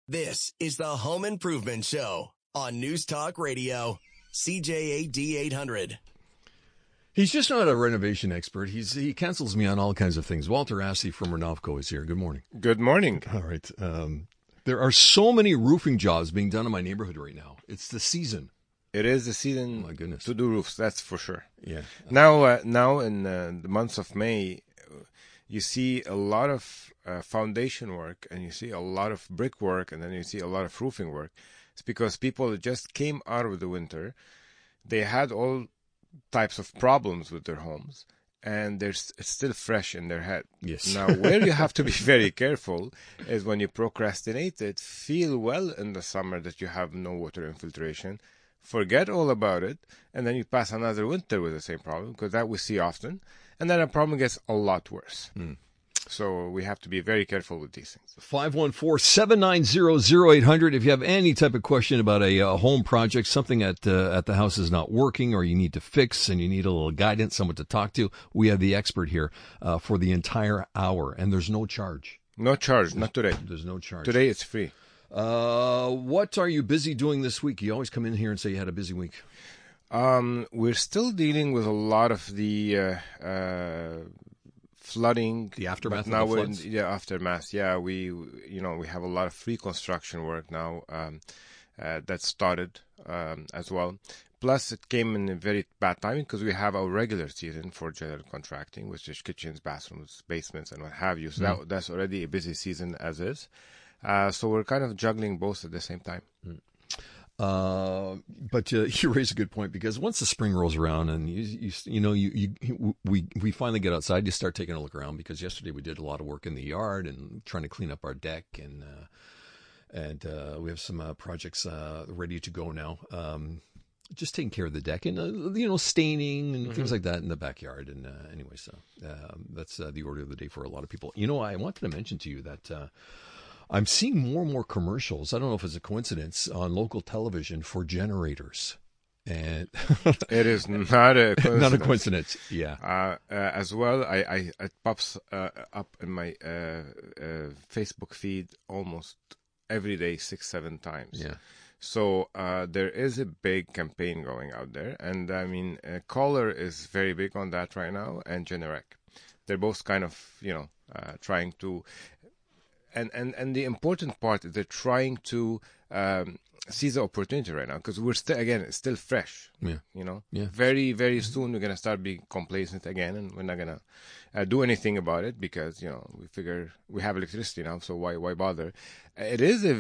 This is the Home Improvement Show on News Talk Radio, CJAD 800. He's just not a renovation expert. He cancels me on all kinds of things. Walter Assey from Renovco is here. Good morning. Good morning. All right. There are so many roofing jobs being done in my neighborhood right now. It's the season. It is the season Oh, my goodness. to do roofs, that's for sure. Yeah. Now in the months of May, you see a lot of foundation work, and you see a lot of brick work, and then you see a lot of roofing work. It's because people just came out of the winter. They had all types of problems with their homes, and it's still fresh in their head. Yes. Now, where you have to be very careful is when you procrastinate it, feel well in the summer that you have no water infiltration, forget all about it, and then you pass another winter with the same problem, because that we see often, and then the problem gets a lot worse. So we have to be very careful with these things. 514-790-0800. If you have any type of question about a home project, something at the house is not working, or you need to fix and you need a little guidance, someone to talk to, we have the expert here for the entire hour, and there's no charge. No charge, not today. There's no charge. Today it's free. What are you busy doing this week? You always come in here and say you had a busy week. We're still dealing with a lot of the flooding, The aftermath but now of the we're floods? aftermath. Yeah, we have a lot of reconstruction work now that started as well. Plus, it came in a very bad timing because we have our regular season for general contracting, which is kitchens, bathrooms, basements, and what have you. So that's already a busy season as is. So we're kind of juggling both at the same time. But you raise a good point, because once the spring rolls around and we finally get outside, you start taking a look around, because yesterday we did a lot of work in the yard and trying to clean up our deck, and we have some projects ready to go now. Just taking care of the deck and staining and things like that in the backyard. And anyway, so that's the order of the day for a lot of people. I wanted to mention to you that I'm seeing more and more commercials. I don't know if it's a coincidence on local television for generators, and It is not a coincidence. not a coincidence. Yeah. As well, it pops up in my Facebook feed almost every day, 6-7 times. Yeah. So there is a big campaign going out there, and I mean, Kohler is very big on that right now, and Generac. They're both kind of trying to. And the important part is they're trying to seize the opportunity right now, because we're it's still fresh. Yeah. Yeah. Very, very soon we're gonna start being complacent again, and we're not gonna do anything about it, because we figure we have electricity now, so why bother? It is a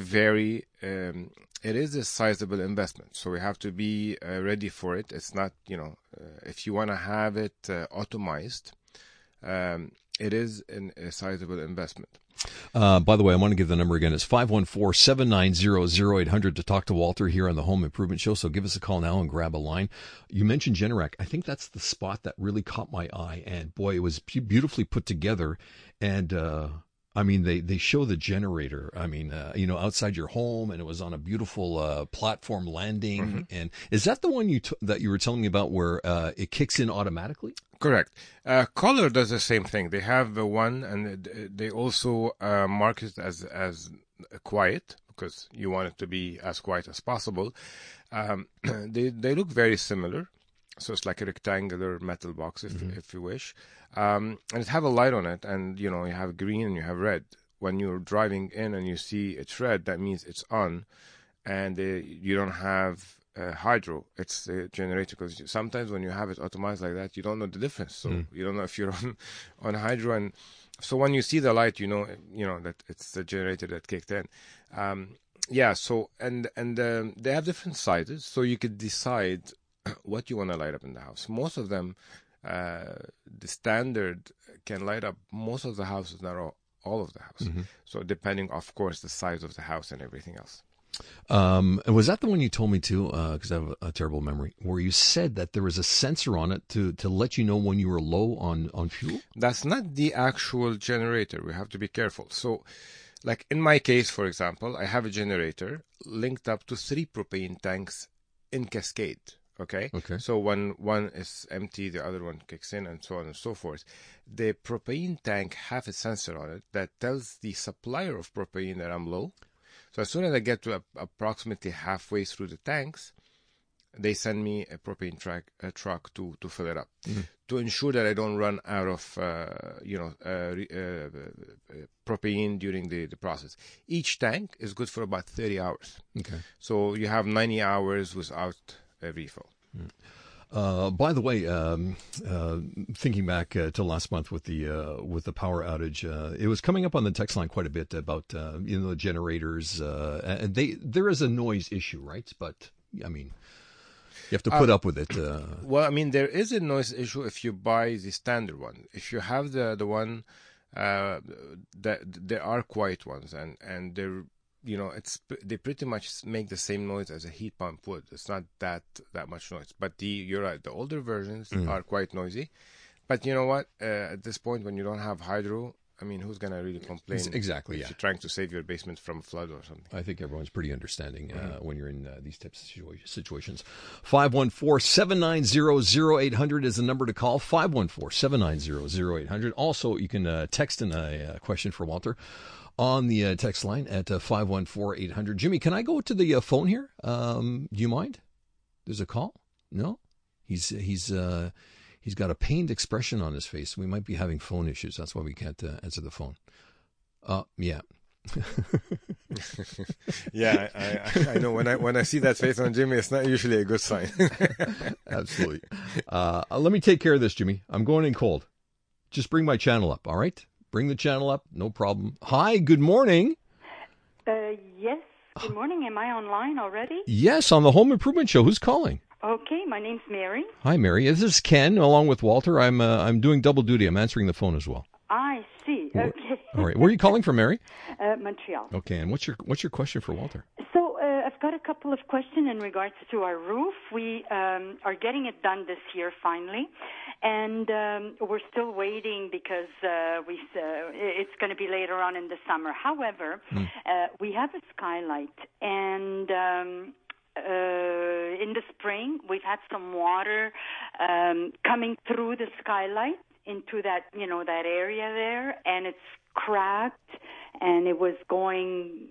sizable investment, so we have to be ready for it. It's not if you want to have it automized, it is a sizable investment. By the way, I want to give the number again. It's 514-790-0800 to talk to Walter here on the Home Improvement Show. So give us a call now and grab a line. You mentioned Generac. I think that's the spot that really caught my eye. And boy, it was beautifully put together. And I mean, they show the generator, outside your home, and it was on a beautiful platform landing. And is that the one that you were telling me about where it kicks in automatically? Correct. Kohler does the same thing. They have the one, and they also market it as quiet, because you want it to be as quiet as possible. They look very similar. So it's like a rectangular metal box, if you wish. And it have a light on it, and you have green and you have red. When you're driving in and you see it's red, that means it's on, and you don't have hydro. It's a generator, because sometimes when you have it automated like that, you don't know the difference. So you don't know if you're on hydro, and so when you see the light, you know that it's the generator that kicked in. So and they have different sizes, so you could decide what you want to light up in the house. Most of them, the standard can light up most of the houses, not all of the house. So depending, of course, the size of the house and everything else. And was that the one you told me to, because I have a terrible memory, where you said that there was a sensor on it to let you know when you were low on fuel? That's not the actual generator. We have to be careful. So, like in my case, for example, I have a generator linked up to 3 propane tanks in cascade. Okay. So when one is empty, the other one kicks in, and so on and so forth. The propane tank have a sensor on it that tells the supplier of propane that I'm low. So as soon as I get to approximately halfway through the tanks, they send me a propane truck to fill it up, to ensure that I don't run out of propane during the process. Each tank is good for about 30 hours. Okay. So you have 90 hours without a refill. By the way, thinking back to last month with the power outage, it was coming up on the text line quite a bit about the generators. And there is a noise issue, right? But I mean, you have to put up with it. Well, I mean, there is a noise issue if you buy the standard one. If you have the one that there are quiet ones, and they're they pretty much make the same noise as a heat pump would. It's not that much noise. But you're right, the older versions are quite noisy. But you know what? At this point, when you don't have hydro, I mean, who's going to really complain? Exactly, if you're trying to save your basement from flood or something. I think everyone's pretty understanding when you're in these types of situations. 514-790-0800 is the number to call. 514-790-0800. Also, you can text in a question for Walter on the text line at 514-800. Jimmy, can I go to the phone here? Do you mind? There's a call? No? He's got a pained expression on his face. We might be having phone issues. That's why we can't answer the phone. Yeah. Yeah, I know. When I see that face on Jimmy, it's not usually a good sign. Absolutely. Let me take care of this, Jimmy. I'm going in cold. Just bring my channel up, all right? Bring the channel up. No problem. Hi, good morning. Yes, good morning. Am I online already? Yes, on the Home Improvement Show. Who's calling? Okay, my name's Mary. Hi, Mary. This is Ken, along with Walter. I'm doing double duty. I'm answering the phone as well. I see. Okay. All right. Where are you calling from, Mary? Montreal. Okay. And what's your question for Walter? So I've got a couple of questions in regards to our roof. We are getting it done this year finally, and we're still waiting because it's going to be later on in the summer. However, we have a skylight, and in the spring, we've had some water coming through the skylight into that area there, and it's cracked, and it was going,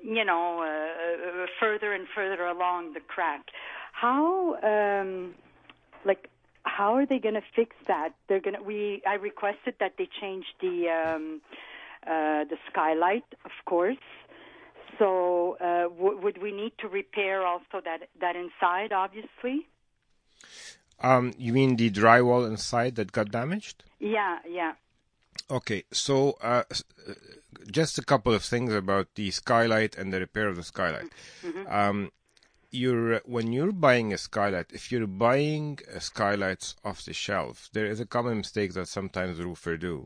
further and further along the crack. How are they going to fix that? I requested that they change the skylight, of course. So would we need to repair also that inside, obviously? You mean the drywall inside that got damaged? Yeah. Okay, so just a couple of things about the skylight and the repair of the skylight. When you're buying a skylight, if you're buying skylights off the shelf, there is a common mistake that sometimes roofers do.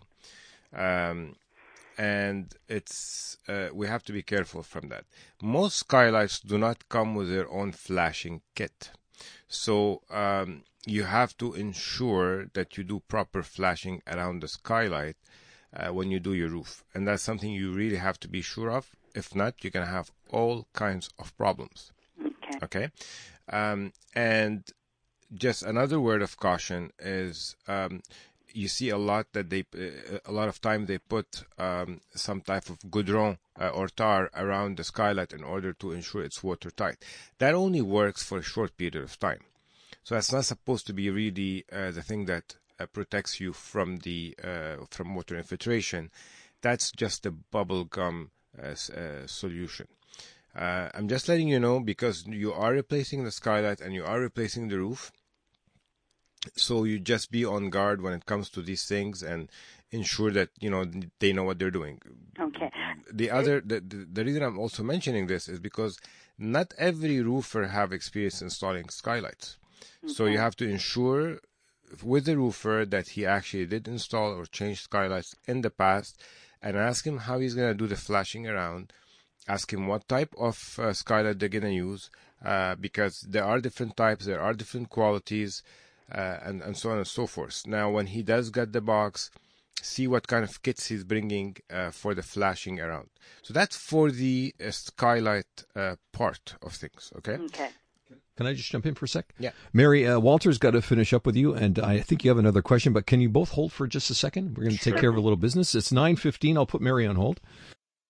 And it's we have to be careful from that. Most skylights do not come with their own flashing kit. So you have to ensure that you do proper flashing around the skylight when you do your roof. And that's something you really have to be sure of. If not, you're going to have all kinds of problems. Okay? And just another word of caution is you see a lot of time they put some type of goudron or tar around the skylight in order to ensure it's watertight. That only works for a short period of time. So that's not supposed to be really the thing that protects you from from water infiltration. That's just a bubble gum solution. I'm just letting you know because you are replacing the skylight and you are replacing the roof. So you just be on guard when it comes to these things and ensure that they know what they're doing. Okay. The reason I'm also mentioning this is because not every roofer have experience installing skylights. Okay. So you have to ensure with the roofer that he actually did install or change skylights in the past, and ask him how he's going to do the flashing around. Ask him what type of skylight they're going to use, because there are different types, there are different qualities. And so on and so forth. Now, when he does get the box, see what kind of kits he's bringing for the flashing around. So that's for the skylight part of things, okay? Okay. Can I just jump in for a sec? Yeah. Mary, Walter's got to finish up with you, and I think you have another question, but can you both hold for just a second? We're going to take care of a little business. It's 9:15. I'll put Mary on hold.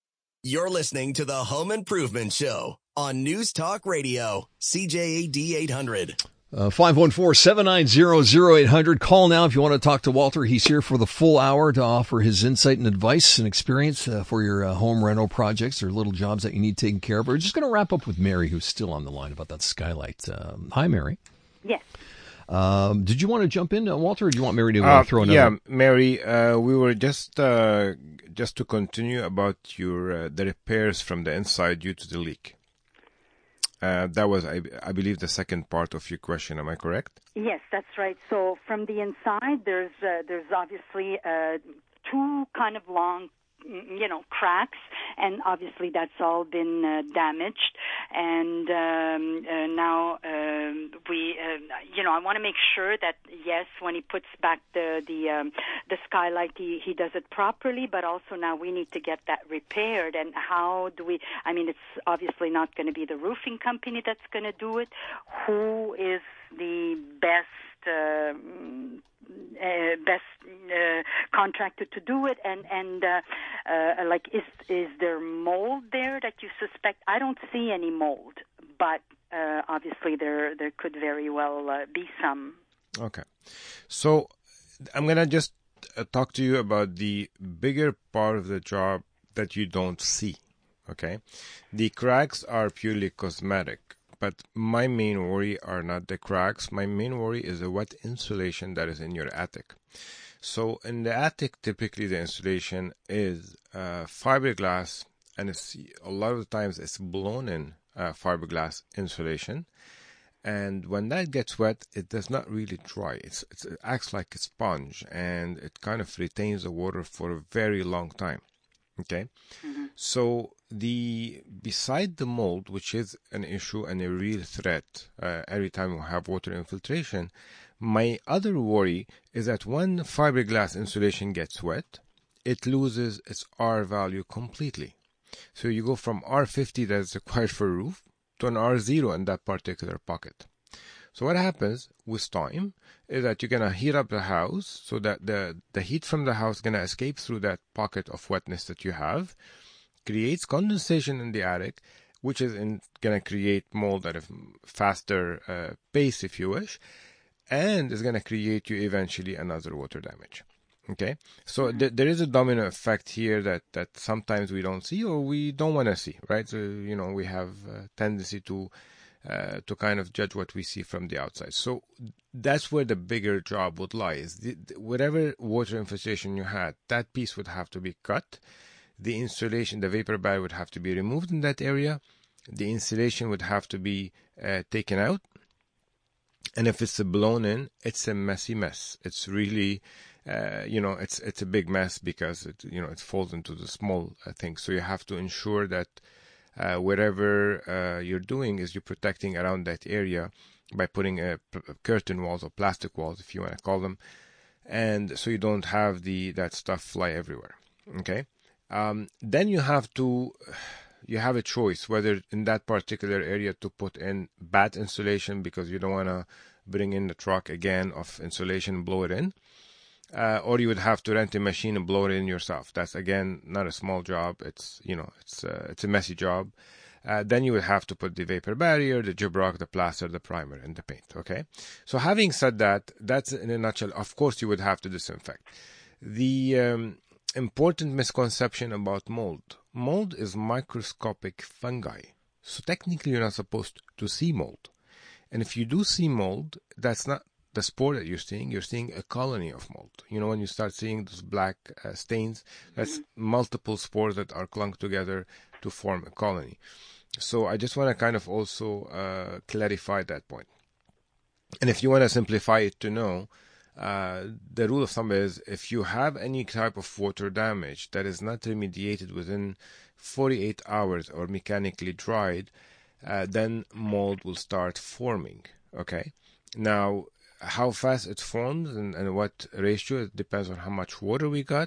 You're listening to the Home Improvement Show on News Talk Radio, CJAD 800. 514-790-0800. Call now if you want to talk to Walter. He's here for the full hour to offer his insight and advice and experience for your home rental projects or little jobs that you need taken care of. We're just going to wrap up with Mary, who's still on the line about that skylight. Hi, Mary. Yes. Did you want to jump in, Walter, or do you want Mary to throw another? Yeah, Mary, we were just to continue about your the repairs from the inside due to the leak. That was, I believe, the second part of your question. Am I correct? Yes, that's right. So from the inside, there's obviously two kind of long, cracks, and obviously that's all been damaged. And now we, I want to make sure that yes, when he puts back the skylight, he does it properly. But also now we need to get that repaired. And how do we? I mean, it's obviously not going to be the roofing company that's going to do it. Who is the best contractor to do it, and is there mold there that you suspect? I don't see any mold, but obviously there could very well be some. Okay, so I'm gonna just talk to you about the bigger part of the job that you don't see. Okay, the cracks are purely cosmetic. But my main worry are not the cracks. My main worry is the wet insulation that is in your attic. So in the attic, typically the insulation is fiberglass, and a lot of the times it's blown-in fiberglass insulation. And when that gets wet, it does not really dry. It acts like a sponge, and it kind of retains the water for a very long time. Okay, so beside the mold, which is an issue and a real threat every time we have water infiltration, my other worry is that when fiberglass insulation gets wet, it loses its R value completely. So you go from R50 that is required for a roof to an R0 in that particular pocket. So what happens with time is that you're going to heat up the house so that the heat from the house is going to escape through that pocket of wetness that you have, creates condensation in the attic, which is going to create mold at a faster pace, if you wish, and is going to create you eventually another water damage. Okay, so there is a domino effect here that sometimes we don't see or we don't want to see, right? So, we have a tendency to kind of judge what we see from the outside. So that's where the bigger job would lie. Is whatever water infiltration you had, that piece would have to be cut. The insulation, the vapor barrier would have to be removed in that area. The insulation would have to be taken out. And if it's blown in, it's a messy mess. It's really, it's a big mess because it falls into the small things. So you have to ensure that whatever you're doing is you're protecting around that area by putting curtain walls or plastic walls, if you want to call them, and so you don't have that stuff fly everywhere. Okay, then you have a choice whether in that particular area to put in bad insulation because you don't want to bring in the truck again of insulation and blow it in. Or you would have to rent a machine and blow it in yourself. That's, again, not a small job. It's a messy job. Then you would have to put the vapor barrier, the gyprock, the plaster, the primer, and the paint. Okay. So having said that, that's in a nutshell. Of course, you would have to disinfect. The important misconception about mold. Mold is microscopic fungi. So technically, you're not supposed to see mold. And if you do see mold, that's not the spore that you're seeing a colony of mold. When you start seeing those black stains, that's multiple spores that are clunked together to form a colony. So I just want to kind of also clarify that point. And if you want to simplify it to know, the rule of thumb is if you have any type of water damage that is not remediated within 48 hours or mechanically dried, then mold will start forming. Okay. Now, how fast it forms and what ratio, it depends on how much water we got,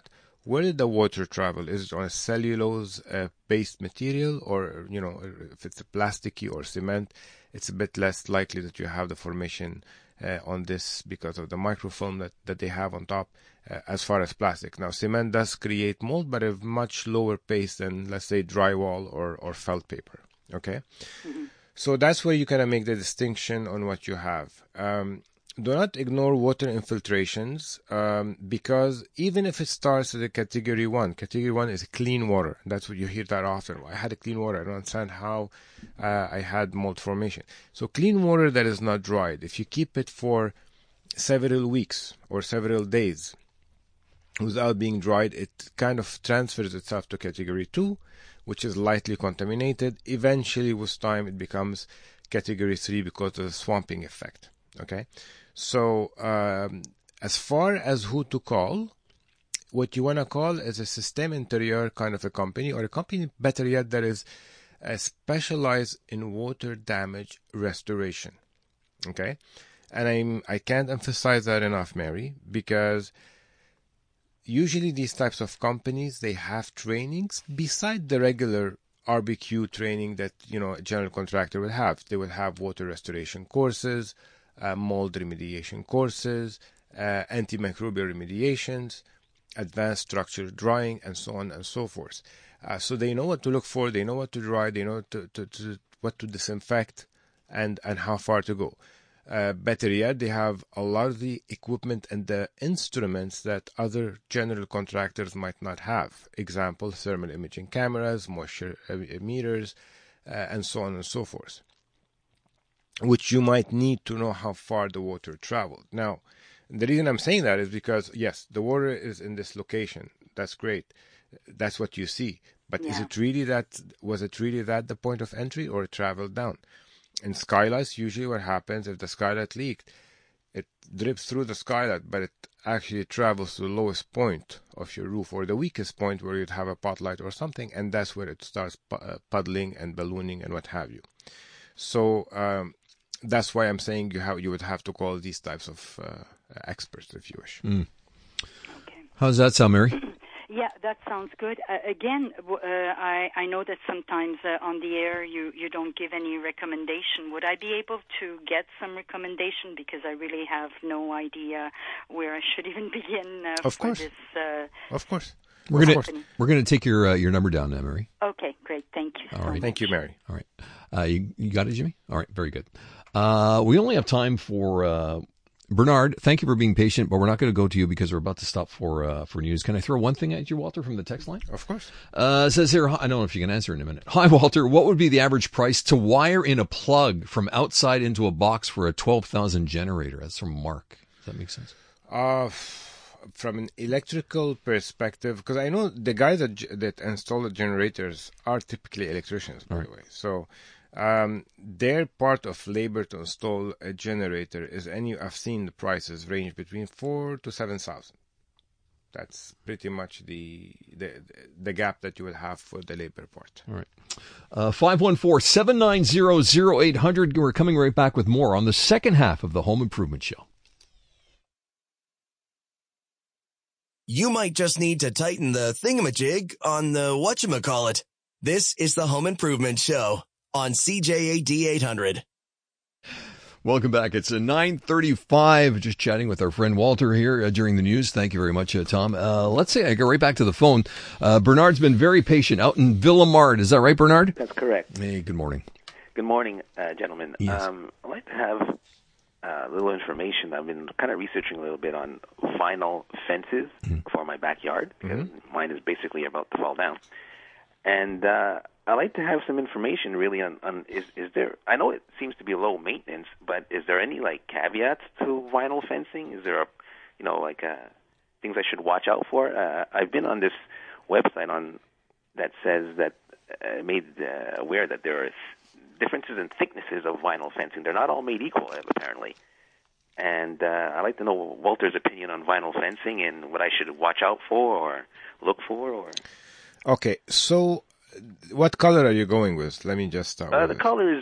where did the water travel? Is it on a cellulose-based material, or if it's a plasticky or cement, it's a bit less likely that you have the formation on this because of the microfilm that they have on top. As far as plastic, now cement does create mold, but at a much lower pace than, let's say, drywall or felt paper. Okay, so that's where you kind of make the distinction on what you have. Do not ignore water infiltrations, because even if it starts at a category 1 is clean water. That's what you hear that often. I had a clean water. I don't understand how I had mold formation. So clean water that is not dried, if you keep it for several weeks or several days without being dried, it kind of transfers itself to category 2, which is lightly contaminated. Eventually, with time, it becomes category 3 because of the swamping effect. Okay, so as far as who to call, what you want to call is a Système Intérieur kind of a company, or a company, better yet, that is specialized in water damage restoration. Okay, and I can't emphasize that enough, Mary, because usually these types of companies, they have trainings beside the regular RBQ training that a general contractor will have. They will have water restoration courses, mold remediation courses, antimicrobial remediations, advanced structure drying, and so on and so forth. So they know what to look for, they know what to dry, they know what to disinfect, and how far to go. Better yet, they have a lot of the equipment and the instruments that other general contractors might not have. Example, thermal imaging cameras, moisture meters, and so on and so forth, which you might need to know how far the water traveled. Now, the reason I'm saying that is because, yes, the water is in this location. That's great. That's what you see. But was it really that the point of entry, or it traveled down? In skylights, usually what happens, if the skylight leaked, it drips through the skylight, but it actually travels to the lowest point of your roof, or the weakest point where you'd have a pot light or something, and that's where it starts puddling and ballooning and what have you. So that's why I'm saying you would have to call these types of experts, if you wish. Okay. How does that sound, Mary? Yeah, that sounds good. Again, I know that sometimes on the air you don't give any recommendation. Would I be able to get some recommendation, because I really have no idea where I should even begin of course. This? Of course. We're gonna take your number down now, Mary. Okay, great. Thank you. All right. Thank you, Mary. All right. You got it, Jimmy? All right. Very good. We only have time for Bernard. Thank you for being patient, but we're not going to go to you because we're about to stop for news. Can I throw one thing at you, Walter, from the text line? Of course. It says here, I don't know if you can answer in a minute. Hi, Walter. What would be the average price to wire in a plug from outside into a box for a 12,000 generator? That's from Mark. Does that make sense? From an electrical perspective, because I know the guys that install the generators are typically electricians, by the way. So their part of labor to install a generator is I've seen the prices range between 4,000 to 7,000. That's pretty much the gap that you will have for the labor part. All right. 514-790-0800. We're coming right back with more on the second half of the Home Improvement Show. You might just need to tighten the thingamajig on the whatchamacallit. This is the Home Improvement Show on CJAD 800. Welcome back. It's 9:35. Just chatting with our friend Walter here during the news. Thank you very much, Tom. Let's say I go right back to the phone. Bernard's been very patient out in Villemard. Is that right, Bernard? That's correct. Hey, good morning. Good morning, gentlemen. Yes. I'd like to have a little information. I've been kind of researching a little bit on vinyl fences for my backyard, because mine is basically about to fall down. And I'd like to have some information really on is there, I know it seems to be low maintenance, but is there any caveats to vinyl fencing? Is there things I should watch out for? I've been on this website that says that made aware that there are differences in thicknesses of vinyl fencing. They're not all made equal, apparently. And I'd like to know Walter's opinion on vinyl fencing and what I should watch out for or look for. Or Okay, so what color are you going with? Let me just start with the colors.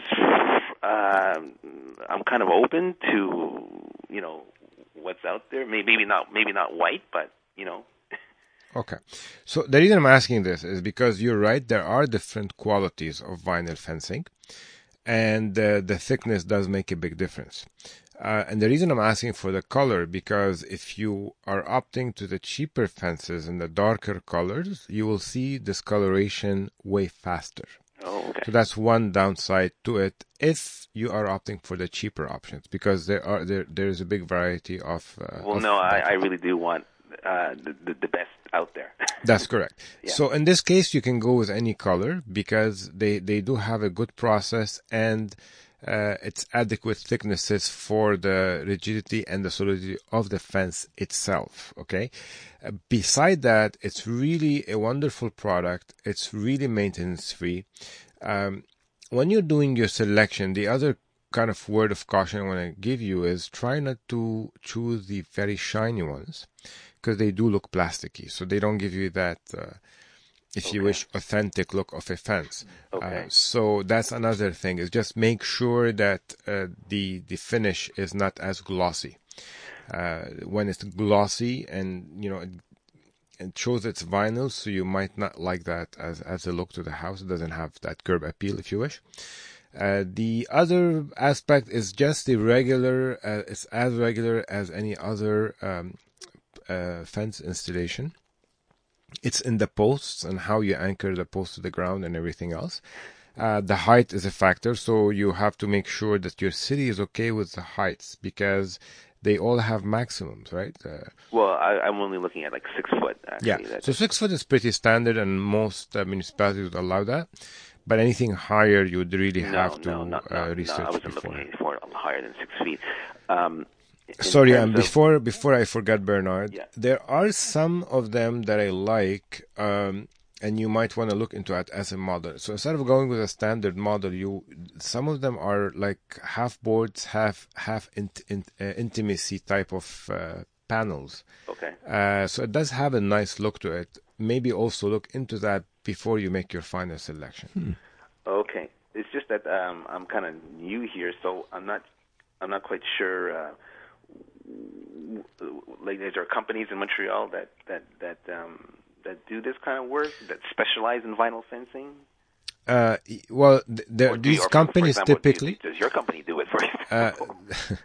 I'm kind of open to what's out there. Maybe not white, but Okay. So the reason I'm asking this is because you're right, there are different qualities of vinyl fencing, and the thickness does make a big difference. And the reason I'm asking for the color, because if you are opting to the cheaper fences and the darker colors, you will see discoloration way faster. Oh, okay. So that's one downside to it if you are opting for the cheaper options, because there's a big variety of. I really do want the best out there. That's correct. Yeah. So in this case, you can go with any color because they do have a good process, and it's adequate thicknesses for the rigidity and the solidity of the fence itself. Okay. Beside that, it's really a wonderful product. It's really maintenance free. When you're doing your selection, the other kind of word of caution I want to give you is try not to choose the very shiny ones, because they do look plasticky. So they don't give you that, if you wish, authentic look of a fence. Okay. So that's another thing, is just make sure that the finish is not as glossy. When it's glossy and, it shows it's vinyl, so you might not like that as a look to the house. It doesn't have that curb appeal, if you wish. The other aspect is just the regular, it's as regular as any other fence installation. It's in the posts and how you anchor the post to the ground and everything else. The height is a factor, so you have to make sure that your city is okay with the heights, because they all have maximums, right? Well, I'm only looking at like 6 foot, actually. Yeah, so 6 foot is pretty standard, and most municipalities would allow that. But anything higher, you would really have to research I wasn't before. looking for higher than 6 feet. Sorry, and before I forget, Bernard, Yeah. there are some of them that I like, and you might want to look into it as a model. So instead of going with a standard model, some of them are like half boards, half intimacy type of panels. Okay. So it does have a nice look to it. Maybe also look into that before you make your final selection. Okay. It's just that I'm kind of new here, so I'm not quite sure. Like, is there companies in Montreal that do this kind of work, that specialize in vinyl fencing? Well, these companies, for example, typically. Does your company do it, for example?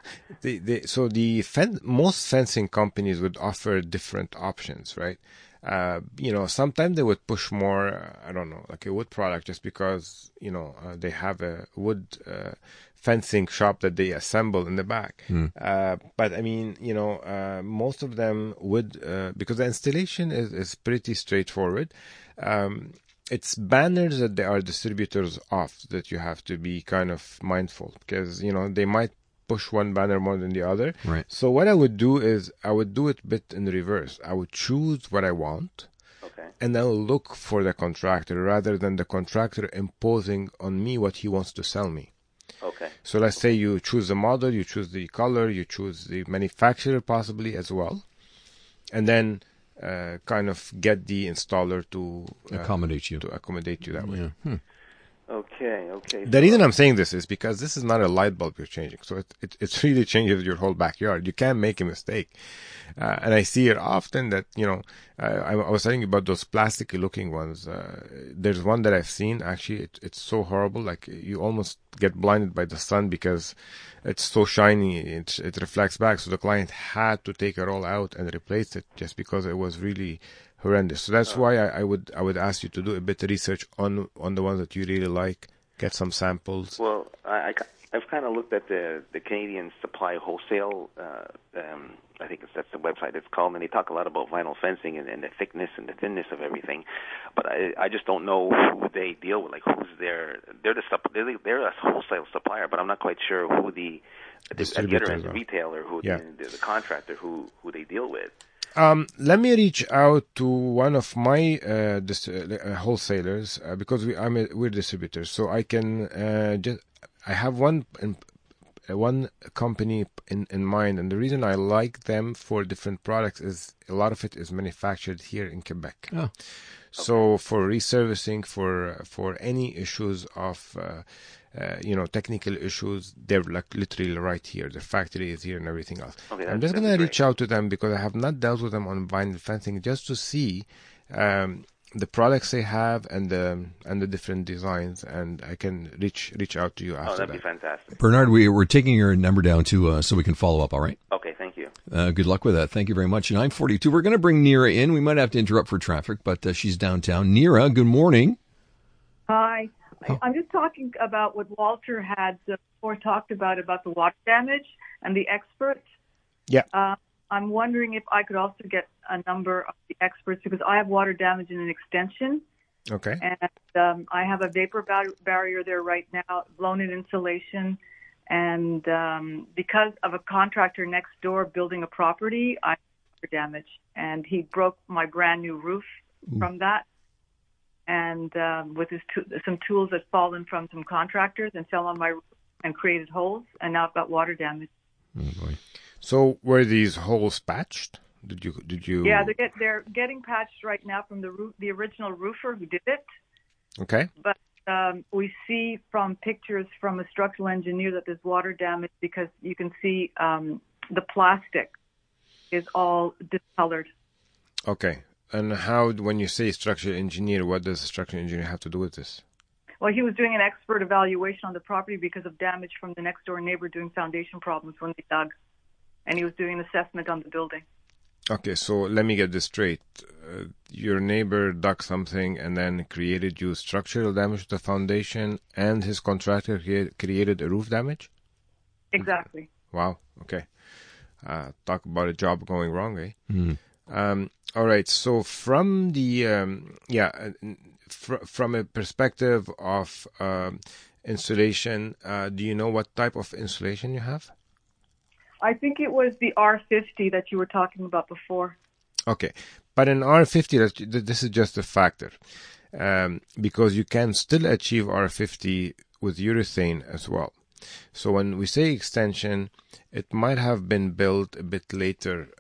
Most fencing companies would offer different options, right? Sometimes they would push more, I don't know, like a wood product, just because, they have a wood fencing shop that they assemble in the back. But I mean, most of them would, because the installation is pretty straightforward. It's banners that they are distributors of that you have to be kind of mindful, because, they might push one banner more than the other. Right. So what I would do is I would do it a bit in reverse. I would choose what I want. Okay. And then look for the contractor rather than the contractor imposing on me what he wants to sell me. Okay. So let's say you choose the model, you choose the color, you choose the manufacturer possibly as well. And then kind of get the installer to accommodate you. That way. Yeah. Okay. The reason I'm saying this is because this is not a light bulb you're changing. So it really changes your whole backyard. You can't make a mistake. And I see it often that, I was telling you about those plasticky looking ones. There's one that I've seen, actually, it's so horrible. Like, you almost get blinded by the sun because it's so shiny. It reflects back. So the client had to take it all out and replace it just because it was really horrendous. So that's why I would ask you to do a bit of research on the ones that you really like, get some samples. Well, I've kind of looked at the Canadian Supply Wholesale. I think that's the website it's called, and they talk a lot about vinyl fencing and the thickness and the thinness of everything. But I just don't know who they deal with. Like, who's they're a wholesale supplier, but I'm not quite sure who the other end, the retailer, the contractor, who they deal with. Let me reach out to one of my wholesalers, because we're distributors. So I can I have one company in mind, and the reason I like them for different products is a lot of it is manufactured here in Quebec. Oh. So for reservicing, for any issues of technical issues, they're like literally right here. The factory is here and everything else. Okay, I'm just going to reach out to them because I have not dealt with them on vinyl fencing, just to see the products they have and the different designs, and I can reach out to you after that'd be fantastic. Bernard, we're taking your number down too, so we can follow up. All right. Okay, thank you. Good luck with that. Thank you very much. 9:42. We're going to bring Neera in. We might have to interrupt for traffic, but she's downtown. Neera, good morning. Hi. I'm just talking about what Walter had before talked about the water damage and the experts. Yeah. I'm wondering if I could also get a number of the experts, because I have water damage in an extension. Okay. And I have a vapor barrier there right now, blown-in insulation. And because of a contractor next door building a property, I have water damage. And he broke my brand-new roof from that. And with some tools that fallen from some contractors and fell on my roof and created holes. And now I've got water damage. Oh, boy. So were these holes patched? Did you? Yeah, they're getting patched right now from the original roofer who did it. Okay. But we see from pictures from a structural engineer that there's water damage because you can see the plastic is all discolored. Okay. And how, when you say structural engineer, what does the structural engineer have to do with this? Well, he was doing an expert evaluation on the property because of damage from the next door neighbor doing foundation problems when they dug. And he was doing an assessment on the building. Okay, so let me get this straight. Your neighbor dug something and then created you structural damage to the foundation, and his contractor created a roof damage? Exactly. Wow, okay. Talk about a job going wrong, eh? Mm-hmm. All right, so from the, from a perspective of insulation, do you know what type of insulation you have? I think it was the R50 that you were talking about before. Okay, but in R50, this is just a factor, because you can still achieve R50 with urethane as well. So when we say extension, it might have been built a bit later,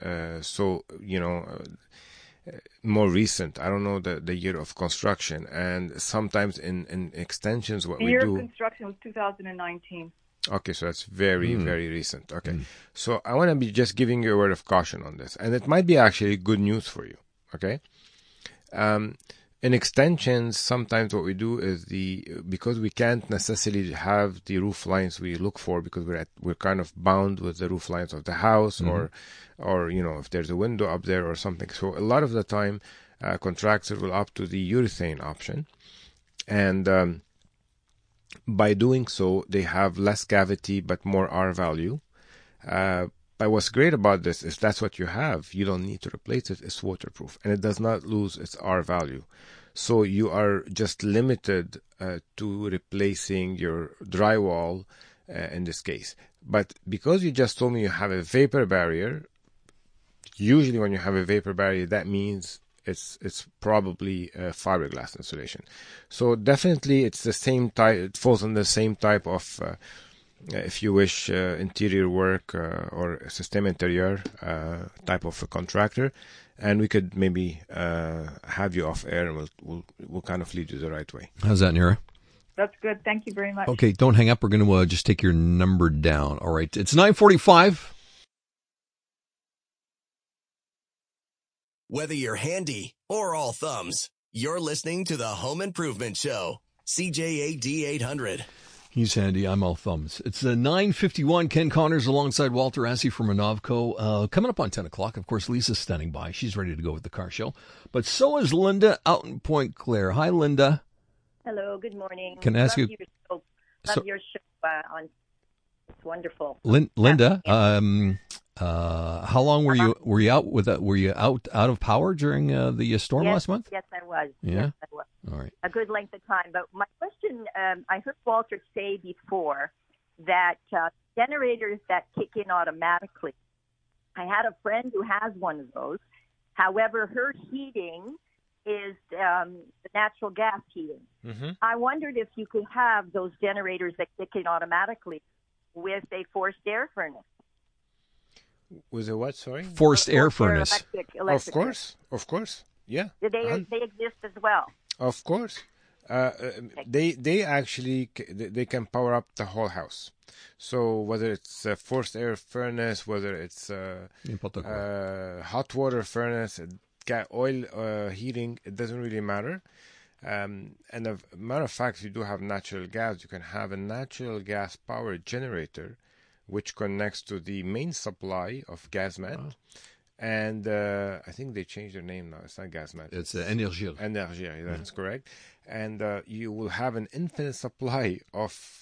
more recent. I don't know the year of construction, and sometimes in extensions, what we do. The year of construction was 2019. Okay, so that's very, very recent. Okay, so I want to be just giving you a word of caution on this, and it might be actually good news for you. Okay, in extensions, sometimes what we do is because we can't necessarily have the roof lines we look for because we're kind of bound with the roof lines of the house, or if there's a window up there or something. So a lot of the time, contractors will opt to the urethane option, and by doing so, they have less cavity but more R value. But what's great about this is that's what you have. You don't need to replace it. It's waterproof, and it does not lose its R value. So you are just limited to replacing your drywall in this case. But because you just told me you have a vapor barrier, usually when you have a vapor barrier, that means it's probably fiberglass insulation. So definitely it's the same type. It falls on the same type of, if you wish, interior work or system interior type of a contractor. And we could maybe have you off air, and we'll kind of lead you the right way. How's that, Neera? That's good. Thank you very much. Okay, don't hang up. We're going to just take your number down. All right, it's 9:45. Whether you're handy or all thumbs, you're listening to the Home Improvement Show. CJAD 800. He's handy. I'm all thumbs. It's 9:51. Ken Connors alongside Walter Assey from Renovco. Coming up on 10 o'clock. Of course, Lisa's standing by. She's ready to go with the car show. But so is Linda out in Point Claire. Hi, Linda. Hello. Good morning. Can I ask Love you? Your show on. It's wonderful. Linda, how long were you out with that? Were you out of power during the storm last month? Yes, I was. Yeah. Yes, I was. All right. A good length of time. But my question, I heard Walter say before that generators that kick in automatically. I had a friend who has one of those. However, her heating is the natural gas heating. Mm-hmm. I wondered if you could have those generators that kick in automatically with a forced air furnace. With a what, sorry? Forced air furnace. Electric. Of course. Yeah. Do they exist as well? Of course. They actually they can power up the whole house. So whether it's a forced air furnace, whether it's hot water furnace, oil heating, it doesn't really matter. And as a matter of fact, if you do have natural gas, you can have a natural gas power generator which connects to the main supply of GasMet. Wow. And I think they changed their name now. It's not GasMet. It's Énergir. Énergir, that's correct. And you will have an infinite supply of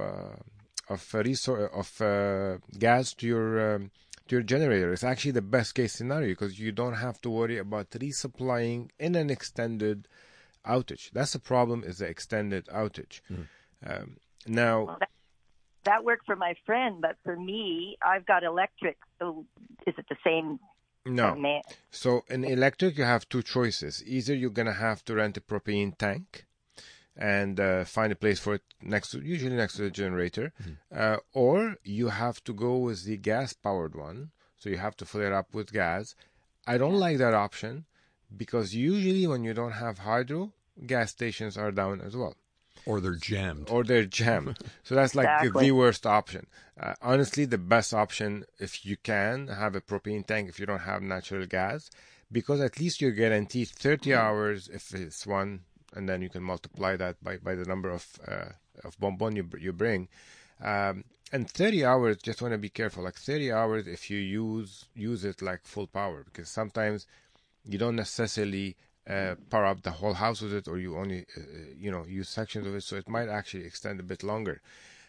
gas to your generator. It's actually the best case scenario because you don't have to worry about resupplying in an extended outage. That's the problem, is the extended outage. Now, well, that worked for my friend, but for me, I've got electric. So is it the same? No. So in electric, you have two choices. Either you're going to have to rent a propane tank and find a place for it usually next to the generator, or you have to go with the gas-powered one. So you have to fill it up with gas. I don't like that option because usually when you don't have hydro, gas stations are down as well. Or they're jammed. So that's like the worst option. Honestly, the best option, if you can, have a propane tank if you don't have natural gas, because at least you're guaranteed 30 hours if it's one, and then you can multiply that by the number of bonbon you bring. And 30 hours, just want to be careful. Like 30 hours if you use it like full power, because sometimes you don't necessarily power up the whole house with it, or you only use sections of it, so it might actually extend a bit longer.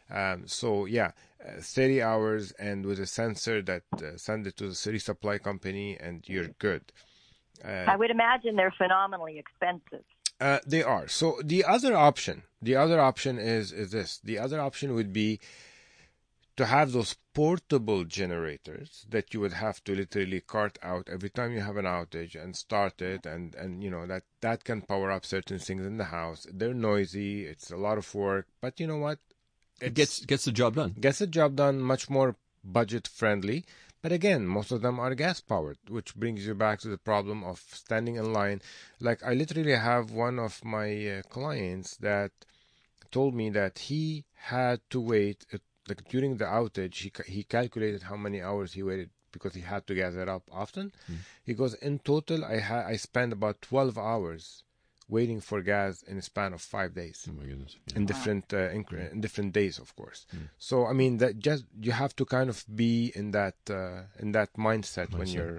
30 hours, and with a sensor that send it to the city supply company, and you're good. I would imagine they're phenomenally expensive. They are. So the other option is this. The other option would be to have those portable generators that you would have to literally cart out every time you have an outage and start it, and that can power up certain things in the house. They're noisy, it's a lot of work, but you know what? It gets the job done. Gets the job done, much more budget friendly. But again, most of them are gas powered, which brings you back to the problem of standing in line. Like I literally have one of my clients that told me that he had to wait. Like during the outage, he calculated how many hours he waited because he had to gas it up often. He goes, in total, I spent about 12 hours waiting for gas in a span of 5 days. Oh my goodness! Yeah. In different days, of course. So I mean, that just you have to kind of be in that mindset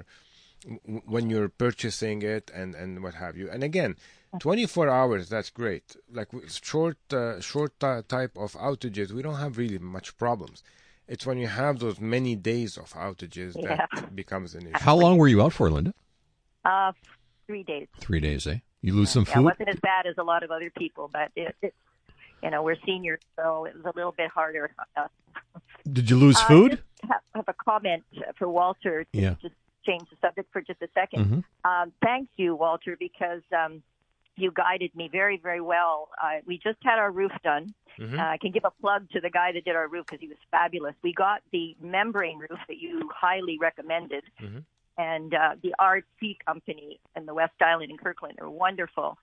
when you're purchasing it and what have you. And again, 24 hours, that's great. Like short type of outages, we don't have really much problems. It's when you have those many days of outages that becomes an issue. How long were you out for, Linda? 3 days. 3 days, eh? You lose some food? It wasn't as bad as a lot of other people, but we're seniors, so it was a little bit harder. Did you lose food? I have a comment for Walter to just change the subject for just a second. Thank you, Walter, because you guided me very, very well. We just had our roof done. I can give a plug to the guy that did our roof because he was fabulous. We got the membrane roof that you highly recommended, and the RC company in the West Island in Kirkland are wonderful.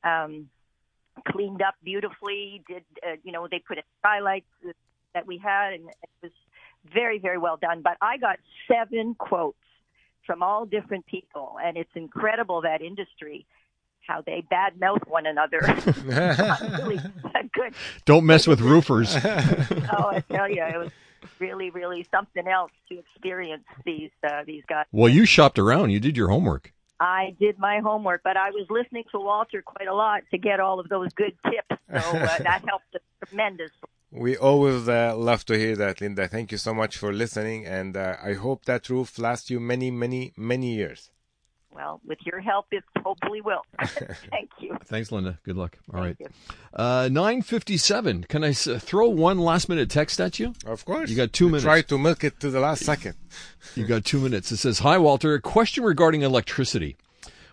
Cleaned up beautifully. They put in skylights that we had, and it was very, very well done. But I got 7 quotes from all different people, and it's incredible, that industry, how they badmouth one another. Really good. Don't mess with roofers. Oh, I tell you, it was really, really something else to experience these guys. Well, you shopped around. You did your homework. I did my homework, but I was listening to Walter quite a lot to get all of those good tips, so that helped tremendously. We always love to hear that, Linda. Thank you so much for listening, and I hope that roof lasts you many, many, many years. Well, with your help, it hopefully will. Thank you. Thanks, Linda. Good luck. All Thank right. you. 9:57. Can I throw one last-minute text at you? Of course. You got 2 minutes. Try to milk it to the last second. You got 2 minutes. It says, "Hi, Walter. A question regarding electricity.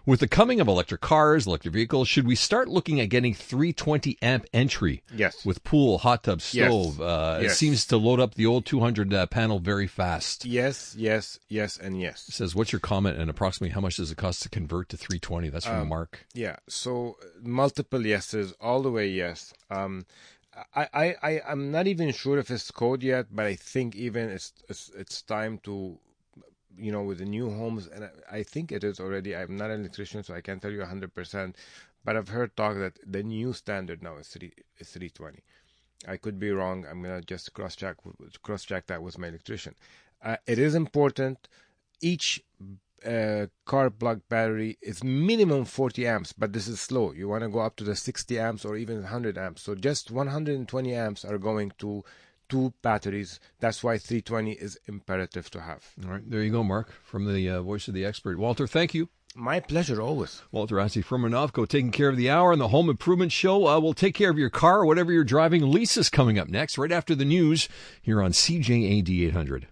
With the coming of electric cars, electric vehicles, should we start looking at getting 320 amp entry? Yes. With pool, hot tub, stove. Yes. It seems to load up the old 200 panel very fast. Yes, and yes. It says, what's your comment and approximately how much does it cost to convert to 320? That's from Mark. Yeah, so multiple yeses, all the way yes. I'm not even sure if it's code yet, but I think even it's time to, with the new homes, and I think it is already. I'm not an electrician, so I can't tell you 100%, but I've heard talk that the new standard now is 320. I could be wrong. I'm gonna just cross check that with my electrician. It is important. Each car plug battery is minimum 40 amps, but this is slow. You want to go up to the 60 amps or even 100 amps. So just 120 amps are going to 2 batteries. That's why 320 is imperative to have. All right, there you go, Mark, from the voice of the expert. Walter, thank you. My pleasure, always. Walter Rossi from Renovco, taking care of the hour on the Home Improvement Show. We'll take care of your car or whatever you're driving. Lisa's coming up next, right after the news, here on CJAD 800.